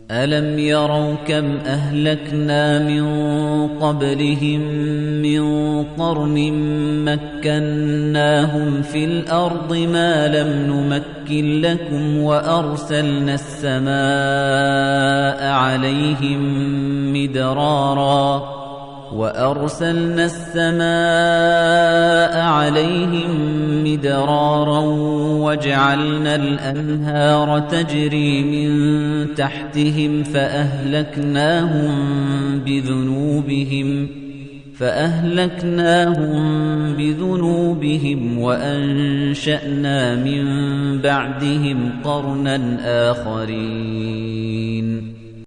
أَلَمْ يَرَوْا كَمْ أَهْلَكْنَا مِن قَبْلِهِم مِّن قَرْنٍ مَّكَّنَّاهُمْ فِي الْأَرْضِ مَا لَمْ نُمَكِّن لَّكُمْ وَأَرْسَلْنَا السَّمَاءَ عَلَيْهِم مِّدْرَارًا وَجَعَلْنَا الْأَنْهَارَ تَجْرِي مِن تَحْتِهِمْ فَأَهْلَكْنَاهُم بِذُنُوبِهِمْ وَأَنشَأْنَا مِن بَعْدِهِمْ قَرْنًا آخَرِينَ